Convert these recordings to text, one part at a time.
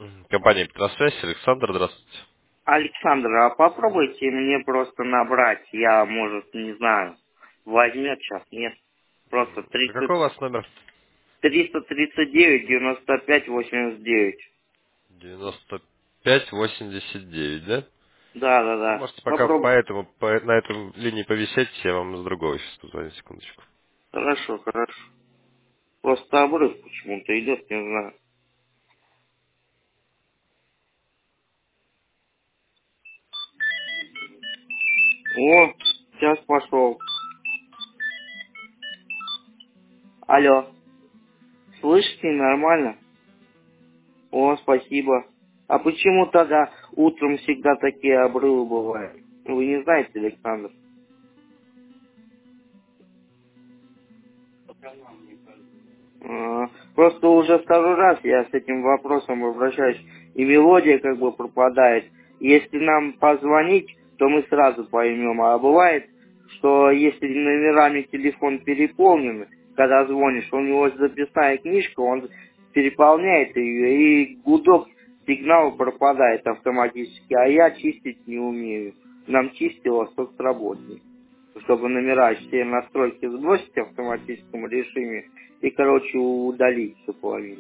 Компания Петросвязь, Александр, здравствуйте. Александр, а попробуйте мне просто набрать. Я, может, не знаю, возьмет сейчас, нет. Просто А какой у вас номер? 339 95 89. 9589, да? Да, да, Ну, да. можете пока Попробуй. на этом линии повисеть, я вам с другого сейчас позвоню, секундочку. Хорошо, хорошо. Просто обрыв почему-то идет, не знаю. О, сейчас пошел. Алло, слышите, нормально? О, спасибо. А почему тогда утром всегда такие обрывы бывают? Вы не знаете, Александр? Просто уже второй раз я с этим вопросом обращаюсь, и мелодия как бы пропадает. Если нам позвонить, то мы сразу поймем. А бывает, что если номерами телефон переполнен, когда звонишь, у него записная книжка, он переполняет ее, и гудок сигнал пропадает автоматически, а я чистить не умею. Нам чистила соцработник, чтобы номера все настройки сбросить в автоматическом режиме и, короче, удалить всю половину.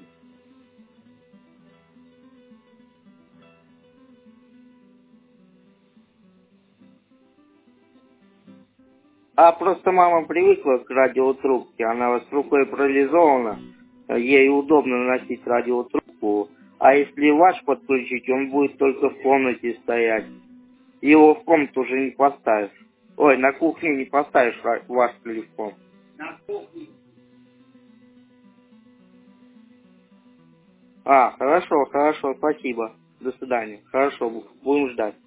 А просто мама привыкла к радиотрубке, она с рукой парализована, ей удобно носить радиотрубку, а если ваш подключить, он будет только в комнате стоять. Его в комнату уже не поставишь. Ой, на кухне не поставишь ваш телефон. А, хорошо, хорошо, спасибо. До свидания. Хорошо, будем ждать.